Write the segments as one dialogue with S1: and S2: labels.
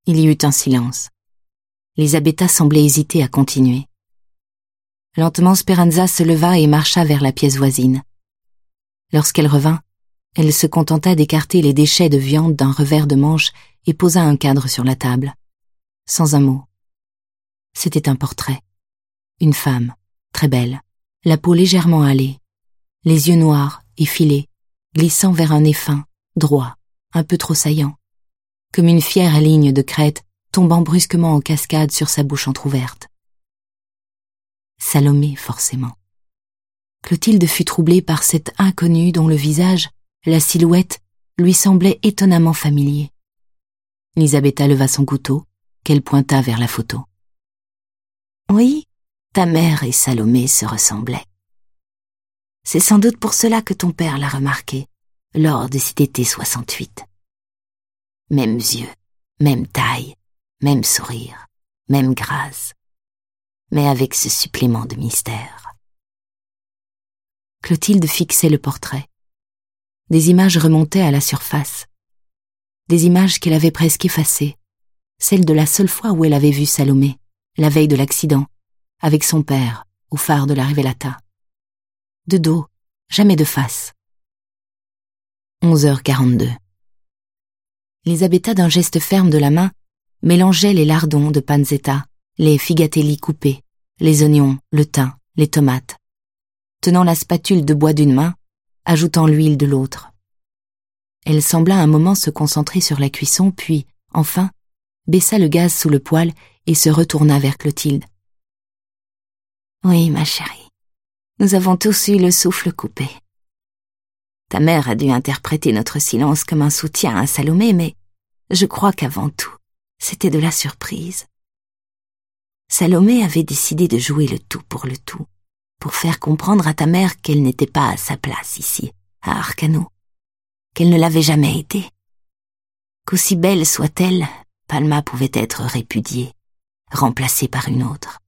S1: Il y eut un silence. Lisabetta semblait hésiter à continuer. Lentement, Speranza se leva et marcha vers la pièce voisine. Lorsqu'elle revint, elle se contenta d'écarter les déchets de viande d'un revers de manche et posa un cadre sur la table. Sans un mot. C'était un portrait. Une femme, très belle, la peau légèrement hâlée, les yeux noirs, effilés, glissant vers un nez fin, droit, un peu trop saillant, comme une fière ligne de crête tombant brusquement en cascade sur sa bouche entr'ouverte. Salomé, forcément. Clotilde fut troublée par cet inconnu dont le visage, la silhouette, lui semblait étonnamment familier. Lisabetta leva son couteau, qu'elle pointa vers la photo. « Oui, ta mère et Salomé se ressemblaient. C'est sans doute pour cela que ton père l'a remarqué, lors de cet été 68. Mêmes yeux, même taille, même sourire, même grâce, mais avec ce supplément de mystère. » Clotilde fixait le portrait. Des images remontaient à la surface. Des images qu'elle avait presque effacées, celles de la seule fois où elle avait vu Salomé, la veille de l'accident, avec son père, au phare de la Rivelata. De dos, jamais de face. 11h42. Lisabetta, d'un geste ferme de la main, mélangeait les lardons de panzetta, les figatelli coupés, les oignons, le thym, les tomates, tenant la spatule de bois d'une main, ajoutant l'huile de l'autre. Elle sembla un moment se concentrer sur la cuisson, puis, enfin, baissa le gaz sous le poêle et se retourna vers Clotilde. « Oui, ma chérie, nous avons tous eu le souffle coupé. Ta mère a dû interpréter notre silence comme un soutien à Salomé, mais je crois qu'avant tout, c'était de la surprise. Salomé avait décidé de jouer le tout, pour faire comprendre à ta mère qu'elle n'était pas à sa place ici, à Arcano, qu'elle ne l'avait jamais été. Qu'aussi belle soit-elle, Palma pouvait être répudiée, remplacée par une autre.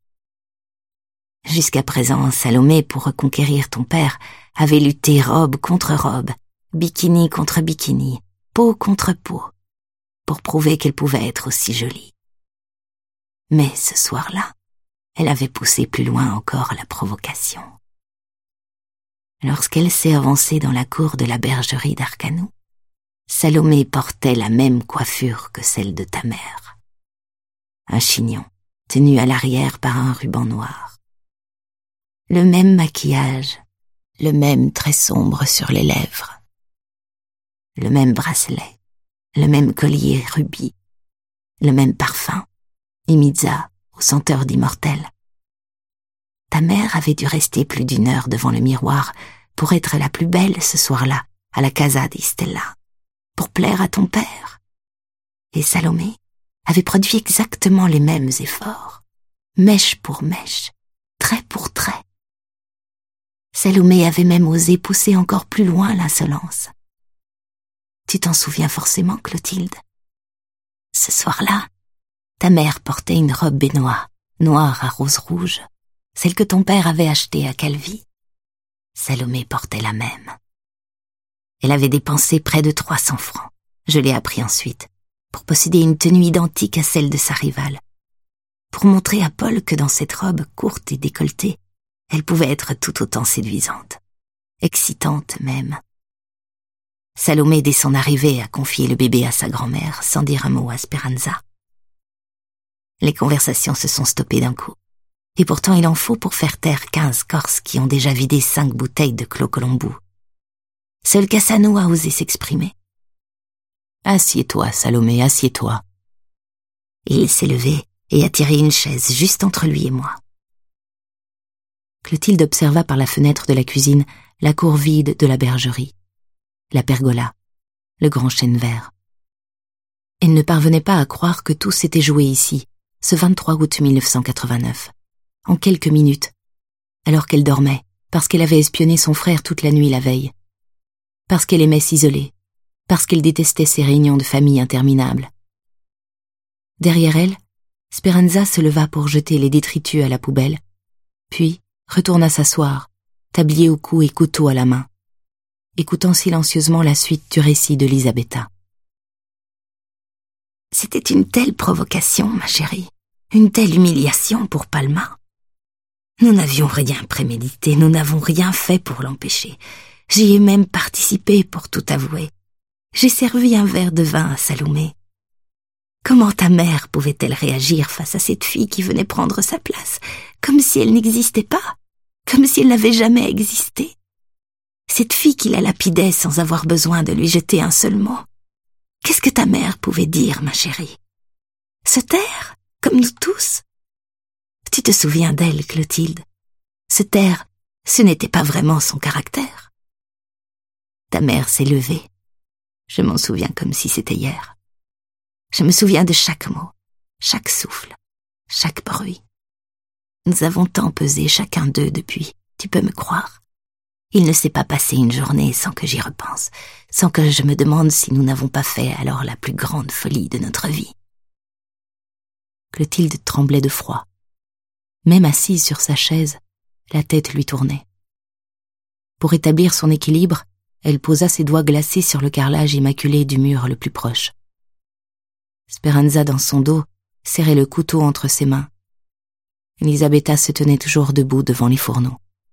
S1: Jusqu'à présent, Salomé, pour reconquérir ton père, avait lutté robe contre robe, bikini contre bikini, peau contre peau, pour prouver qu'elle pouvait être aussi jolie. Mais ce soir-là, elle avait poussé plus loin encore la provocation. Lorsqu'elle s'est avancée dans la cour de la bergerie d'Arcanou, Salomé portait la même coiffure que celle de ta mère. Un chignon, tenu à l'arrière par un ruban noir. Le même maquillage, le même trait sombre sur les lèvres. Le même bracelet, le même collier rubis, le même parfum, Imiza, aux senteurs d'immortel. Ta mère avait dû rester plus d'1 heure devant le miroir pour être la plus belle ce soir-là à la Casa di Stella, pour plaire à ton père. Et Salomé avait produit exactement les mêmes efforts, mèche pour mèche, trait pour trait. Salomé avait même osé pousser encore plus loin l'insolence. Tu t'en souviens forcément, Clotilde. Ce soir-là, ta mère portait une robe bénois, noire à rose rouge, celle que ton père avait achetée à Calvi. Salomé portait la même. Elle avait dépensé près de 300 francs, je l'ai appris ensuite, pour posséder une tenue identique à celle de sa rivale, pour montrer à Paul que dans cette robe courte et décolletée, elle pouvait être tout autant séduisante, excitante même. Salomé, dès son arrivée, a confié le bébé à sa grand-mère sans dire un mot à Speranza. Les conversations se sont stoppées d'un coup. Et pourtant il en faut pour faire taire 15 Corses qui ont déjà vidé 5 bouteilles de Clos Colombo. Seul Cassano a osé s'exprimer. « Assieds-toi, Salomé, assieds-toi. » Il s'est levé et a tiré une chaise juste entre lui et moi. Clotilde observa par la fenêtre de la cuisine la cour vide de la bergerie, la pergola, le grand chêne vert. Elle ne parvenait pas à croire que tout s'était joué ici, ce 23 août 1989, en quelques minutes, alors qu'elle dormait, parce qu'elle avait espionné son frère toute la nuit la veille, parce qu'elle aimait s'isoler, parce qu'elle détestait ces réunions de famille interminables. Derrière elle, Speranza se leva pour jeter les détritus à la poubelle, puis retourna s'asseoir, tablier au cou et couteau à la main, écoutant silencieusement la suite du récit de Lisabetta. C'était une telle provocation, ma chérie, une telle humiliation pour Palma. Nous n'avions rien prémédité, nous n'avons rien fait pour l'empêcher. J'y ai même participé pour tout avouer. J'ai servi un verre de vin à Salomé. Comment ta mère pouvait-elle réagir face à cette fille qui venait prendre sa place, comme si elle n'existait pas, comme si elle n'avait jamais existé? Cette fille qui la lapidait sans avoir besoin de lui jeter un seul mot. Qu'est-ce que ta mère pouvait dire, ma chérie? Se taire, comme nous tous? Tu te souviens d'elle, Clotilde? Se taire, ce n'était pas vraiment son caractère. Ta mère s'est levée. Je m'en souviens comme si c'était hier. Je me souviens de chaque mot, chaque souffle, chaque bruit. Nous avons tant pesé chacun d'eux depuis, tu peux me croire. Il ne s'est pas passé une journée sans que j'y repense, sans que je me demande si nous n'avons pas fait alors la plus grande folie de notre vie. Clotilde tremblait de froid. Même assise sur sa chaise, la tête lui tournait. Pour établir son équilibre, elle posa ses doigts glacés sur le carrelage immaculé du mur le plus proche. Speranza, dans son dos, serrait le couteau entre ses mains. Elisabetta se tenait toujours debout devant les fourneaux.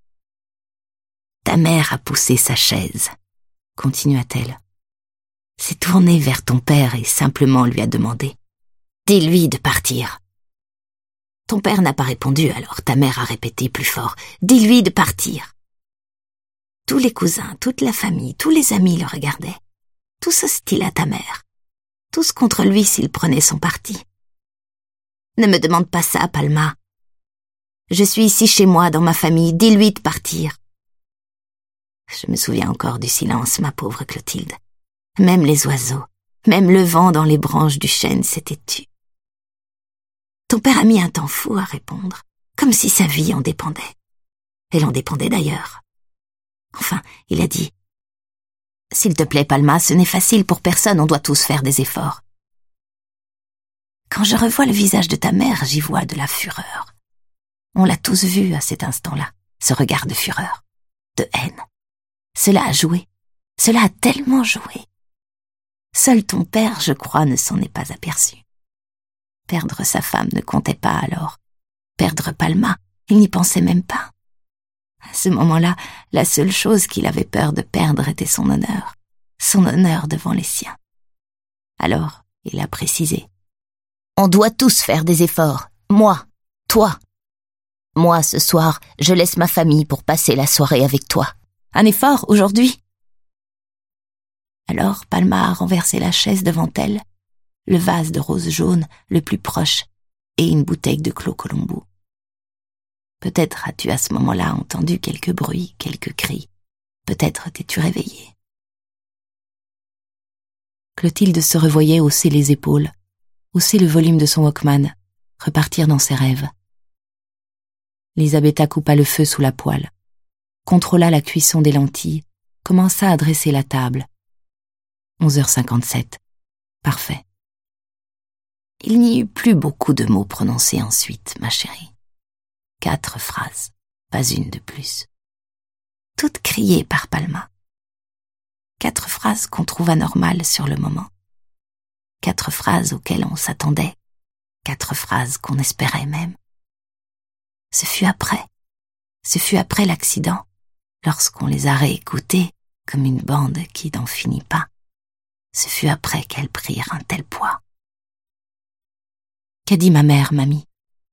S1: Ta mère a poussé sa chaise, continua-t-elle. S'est tournée vers ton père et simplement lui a demandé « Dis-lui de partir ». Ton père n'a pas répondu, alors ta mère a répété plus fort « Dis-lui de partir ». Tous les cousins, toute la famille, tous les amis le regardaient. Tous hostiles à ta mère. Tous contre lui s'il prenait son parti. Ne me demande pas ça, Palma. Je suis ici chez moi, dans ma famille, dis-lui de partir. Je me souviens encore du silence, ma pauvre Clotilde. Même les oiseaux, même le vent dans les branches du chêne s'était tu. Ton père a mis un temps fou à répondre, comme si sa vie en dépendait. Elle en dépendait d'ailleurs. Enfin, il a dit « S'il te plaît, Palma, ce n'est facile pour personne, on doit tous faire des efforts. » Quand je revois le visage de ta mère, j'y vois de la fureur. On l'a tous vu à cet instant-là, ce regard de fureur, de haine. Cela a joué, cela a tellement joué. Seul ton père, je crois, ne s'en est pas aperçu. Perdre sa femme ne comptait pas alors. Perdre Palma, il n'y pensait même pas. À ce moment-là, la seule chose qu'il avait peur de perdre était son honneur devant les siens. Alors, il a précisé. On doit tous faire des efforts, moi, toi. Moi, ce soir, je laisse ma famille pour passer la soirée avec toi. Un effort aujourd'hui? Alors Palma a renversé la chaise devant elle, le vase de rose jaune le plus proche et une bouteille de Clos Colombo. Peut-être as-tu à ce moment-là entendu quelques bruits, quelques cris. Peut-être t'es-tu réveillé. Clotilde se revoyait hausser les épaules, hausser le volume de son Walkman, repartir dans ses rêves. Elisabetta coupa le feu sous la poêle, contrôla la cuisson des lentilles, commença à dresser la table. 11h57. Parfait. Il n'y eut plus beaucoup de mots prononcés ensuite, ma chérie. 4 phrases, pas une de plus. Toutes criées par Palma. 4 phrases qu'on trouva normales sur le moment. 4 phrases auxquelles on s'attendait. 4 phrases qu'on espérait même. Ce fut après l'accident, lorsqu'on les a réécoutées comme une bande qui n'en finit pas. Ce fut après qu'elles prirent un tel poids. Qu'a dit ma mère, mamie?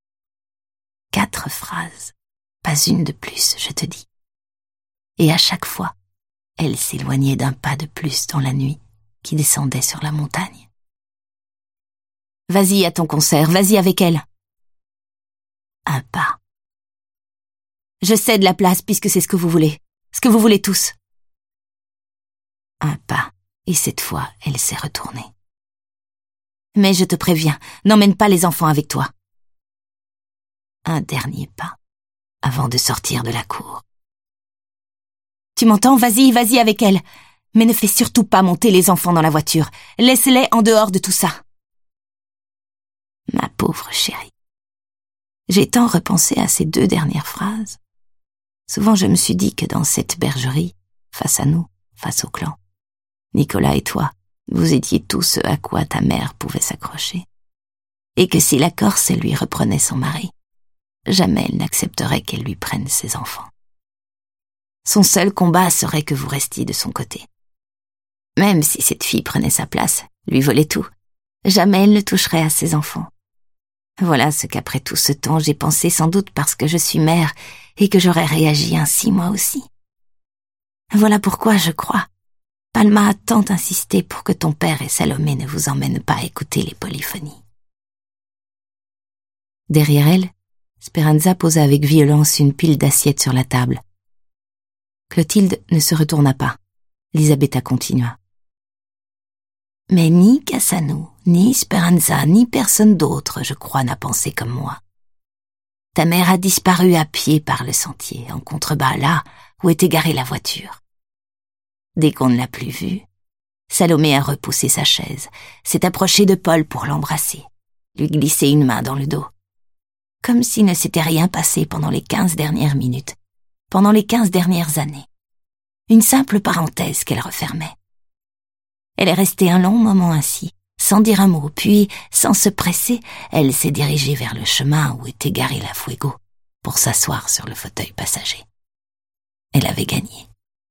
S1: 4 phrases, pas une de plus, je te dis. Et à chaque fois, elle s'éloignait d'un pas de plus dans la nuit qui descendait sur la montagne. Vas-y à ton concert, vas-y avec elle. Un pas. Je cède la place puisque c'est ce que vous voulez tous. Un pas, et cette fois, elle s'est retournée. Mais je te préviens, n'emmène pas les enfants avec toi. Un dernier pas, avant de sortir de la cour. Tu m'entends? Vas-y avec elle. Mais ne fais surtout pas monter les enfants dans la voiture. Laisse-les en dehors de tout ça. Ma pauvre chérie. J'ai tant repensé à ces 2 dernières phrases. Souvent je me suis dit que dans cette bergerie, face à nous, face au clan, Nicolas et toi, vous étiez tout ce à quoi ta mère pouvait s'accrocher, et que si la Corse lui reprenait son mari, jamais elle n'accepterait qu'elle lui prenne ses enfants. Son seul combat serait que vous restiez de son côté. Même si cette fille prenait sa place, lui volait tout, jamais elle ne toucherait à ses enfants. Voilà ce qu'après tout ce temps j'ai pensé, sans doute parce que je suis mère et que j'aurais réagi ainsi moi aussi. Voilà pourquoi, je crois, Palma a tant insisté pour que ton père et Salomé ne vous emmènent pas écouter les polyphonies. Derrière elle, Speranza posa avec violence une pile d'assiettes sur la table. Clotilde ne se retourna pas. Lisabetta continua. Mais ni Cassano, ni Speranza, ni personne d'autre, je crois, n'a pensé comme moi. Ta mère a disparu à pied par le sentier, en contrebas, là où était garée la voiture. Dès qu'on ne l'a plus vue, Salomé a repoussé sa chaise, s'est approchée de Paul pour l'embrasser, lui glisser une main dans le dos. Comme s'il ne s'était rien passé pendant les 15 dernières minutes, pendant les 15 dernières années. Une simple parenthèse qu'elle refermait. Elle est restée un long moment ainsi, sans dire un mot, puis, sans se presser, elle s'est dirigée vers le chemin où était garé la Fuego, pour s'asseoir sur le fauteuil passager. Elle avait gagné.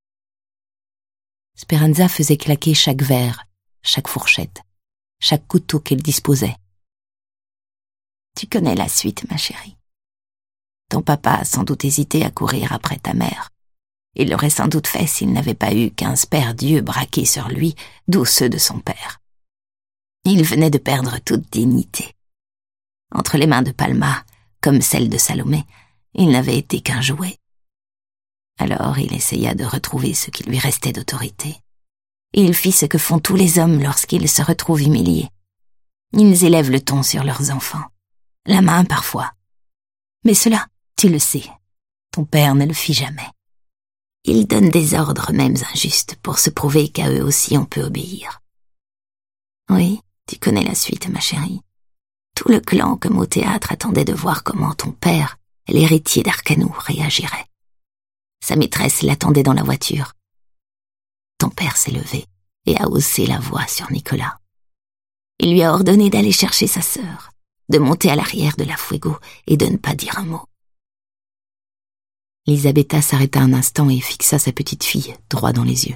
S1: Speranza faisait claquer chaque verre, chaque fourchette, chaque couteau qu'elle disposait. Tu connais la suite, ma chérie. Ton papa a sans doute hésité à courir après ta mère. Il l'aurait sans doute fait s'il n'avait pas eu 15 paires d'yeux braqués sur lui, d'où ceux de son père. Il venait de perdre toute dignité. Entre les mains de Palma, comme celles de Salomé, il n'avait été qu'un jouet. Alors il essaya de retrouver ce qui lui restait d'autorité. Il fit ce que font tous les hommes lorsqu'ils se retrouvent humiliés. Ils élèvent le ton sur leurs enfants, la main parfois. Mais cela, tu le sais, ton père ne le fit jamais. Ils donnent des ordres même injustes pour se prouver qu'à eux aussi on peut obéir. Oui, tu connais la suite, ma chérie. Tout le clan, comme au théâtre, attendait de voir comment ton père, l'héritier d'Arcanou, réagirait. Sa maîtresse l'attendait dans la voiture. Ton père s'est levé et a haussé la voix sur Nicolas. Il lui a ordonné d'aller chercher sa sœur, de monter à l'arrière de la Fuego et de ne pas dire un mot. Lisabetta s'arrêta un instant et fixa sa petite fille droit dans les yeux.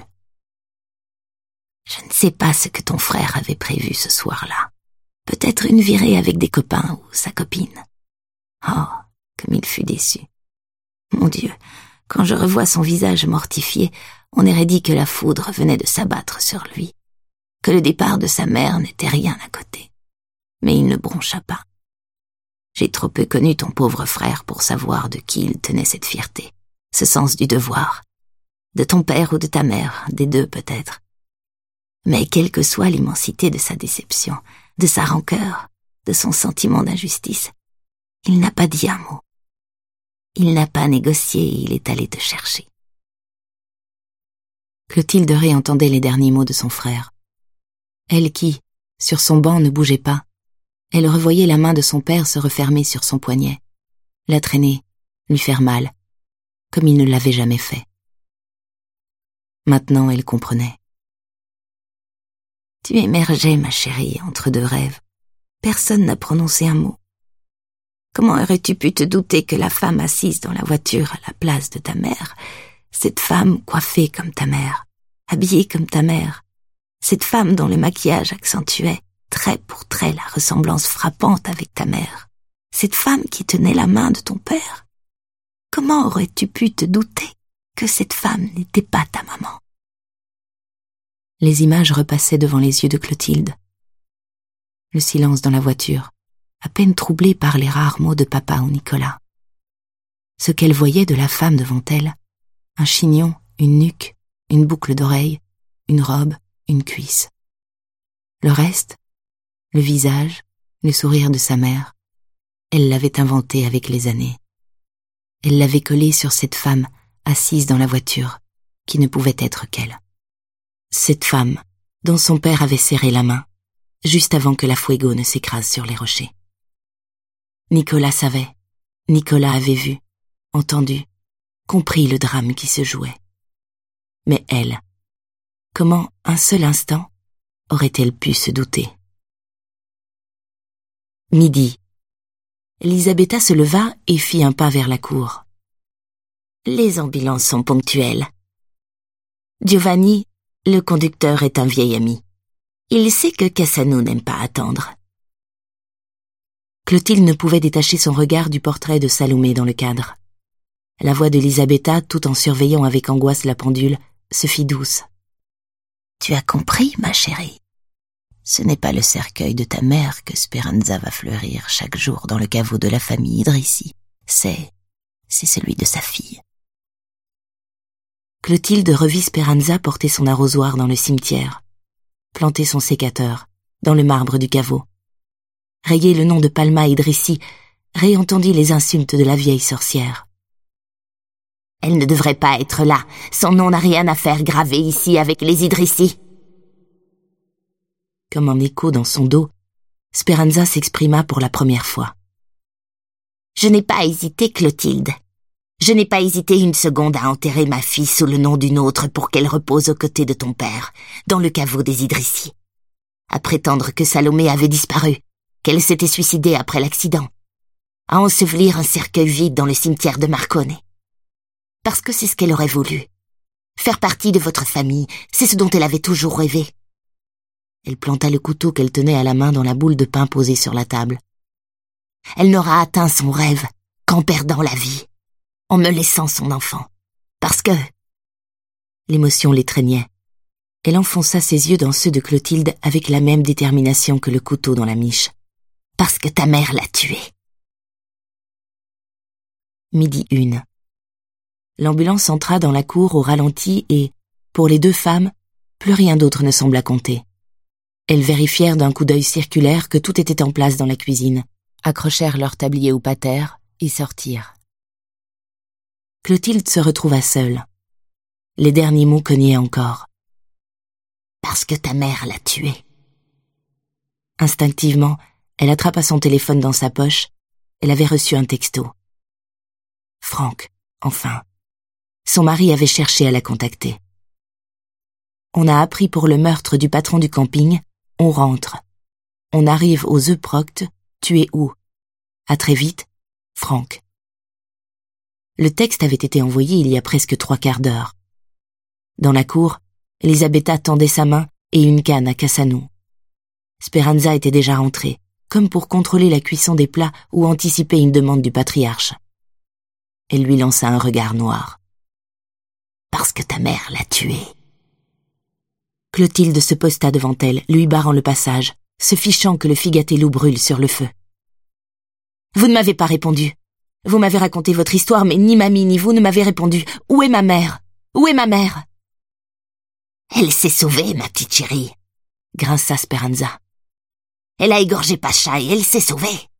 S1: Je ne sais pas ce que ton frère avait prévu ce soir-là. Peut-être une virée avec des copains ou sa copine. Oh, comme il fut déçu. Mon Dieu, quand je revois son visage mortifié, on aurait dit que la foudre venait de s'abattre sur lui, que le départ de sa mère n'était rien à côté. Mais il ne broncha pas. J'ai trop peu connu ton pauvre frère pour savoir de qui il tenait cette fierté, ce sens du devoir. De ton père ou de ta mère, des deux peut-être. Mais quelle que soit l'immensité de sa déception, de sa rancœur, de son sentiment d'injustice, il n'a pas dit un mot. Il n'a pas négocié et il est allé te chercher. Clotilde réentendait les derniers mots de son frère. Elle qui, sur son banc, ne bougeait pas, elle revoyait la main de son père se refermer sur son poignet, la traîner, lui faire mal, comme il ne l'avait jamais fait. Maintenant, elle comprenait. Tu émergeais, ma chérie, entre deux rêves. Personne n'a prononcé un mot. Comment aurais-tu pu te douter que la femme assise dans la voiture à la place de ta mère, cette femme coiffée comme ta mère, habillée comme ta mère, cette femme dont le maquillage accentuait, trait pour trait, la ressemblance frappante avec ta mère, cette femme qui tenait la main de ton père, comment aurais-tu pu te douter que cette femme n'était pas ta maman? Les images repassaient devant les yeux de Clotilde. Le silence dans la voiture, à peine troublé par les rares mots de papa ou Nicolas. Ce qu'elle voyait de la femme devant elle, un chignon, une nuque, une boucle d'oreille, une robe, une cuisse. Le reste, le visage, le sourire de sa mère, elle l'avait inventé avec les années. Elle l'avait collé sur cette femme assise dans la voiture, qui ne pouvait être qu'elle. Cette femme dont son père avait serré la main, juste avant que la Fuego ne s'écrase sur les rochers. Nicolas savait, Nicolas avait vu, entendu, compris le drame qui se jouait. Mais elle, comment un seul instant, aurait-elle pu se douter? Midi. Elisabetta se leva et fit un pas vers la cour. Les ambulances sont ponctuelles. Giovanni, le conducteur, est un vieil ami. Il sait que Cassano n'aime pas attendre. Clotilde ne pouvait détacher son regard du portrait de Salomé dans le cadre. La voix d'Elisabetta, tout en surveillant avec angoisse la pendule, se fit douce. « Tu as compris, ma chérie? Ce n'est pas le cercueil de ta mère que Speranza va fleurir chaque jour dans le caveau de la famille Idrissi. C'est celui de sa fille. » Clotilde revit Speranza porter son arrosoir dans le cimetière, planter son sécateur dans le marbre du caveau, rayer le nom de Palma Idrissi, réentendit les insultes de la vieille sorcière. Elle ne devrait pas être là. Son nom n'a rien à faire gravé ici avec les Idrissi. Comme un écho dans son dos, Speranza s'exprima pour la première fois. Je n'ai pas hésité, Clotilde. Je n'ai pas hésité une seconde à enterrer ma fille sous le nom d'une autre pour qu'elle repose aux côtés de ton père, dans le caveau des Idrissi. À prétendre que Salomé avait disparu, qu'elle s'était suicidée après l'accident. À ensevelir un cercueil vide dans le cimetière de Marcone. Parce que c'est ce qu'elle aurait voulu. Faire partie de votre famille, c'est ce dont elle avait toujours rêvé. Elle planta le couteau qu'elle tenait à la main dans la boule de pain posée sur la table. Elle n'aura atteint son rêve qu'en perdant la vie, en me laissant son enfant. Parce que... L'émotion l'étreignait. Elle enfonça ses yeux dans ceux de Clotilde avec la même détermination que le couteau dans la miche. Parce que ta mère l'a tué. 12h01. L'ambulance entra dans la cour au ralenti et, pour les deux femmes, plus rien d'autre ne sembla compter. Elles vérifièrent d'un coup d'œil circulaire que tout était en place dans la cuisine, accrochèrent leur tablier au pater et sortirent. Clotilde se retrouva seule. Les derniers mots cognaient encore. Parce que ta mère l'a tué. Instinctivement, elle attrapa son téléphone dans sa poche. Elle avait reçu un texto. Franck, enfin. Son mari avait cherché à la contacter. On a appris pour le meurtre du patron du camping. On rentre. On arrive aux œufs Procte. Tu es où? À très vite, Franck. Le texte avait été envoyé il y a presque 3/4 d'heure. Dans la cour, Elisabetta tendait sa main et une canne à Cassano. Speranza était déjà rentrée, comme pour contrôler la cuisson des plats ou anticiper une demande du patriarche. Elle lui lança un regard noir. Parce que ta mère l'a tué. Clotilde se posta devant elle, lui barrant le passage, se fichant que le figatello brûle sur le feu. Vous ne m'avez pas répondu. Vous m'avez raconté votre histoire, mais ni mamie ni vous ne m'avez répondu. Où est ma mère? Où est ma mère? Elle s'est sauvée, ma petite chérie, grinça Speranza. Elle a égorgé Pacha et elle s'est sauvée.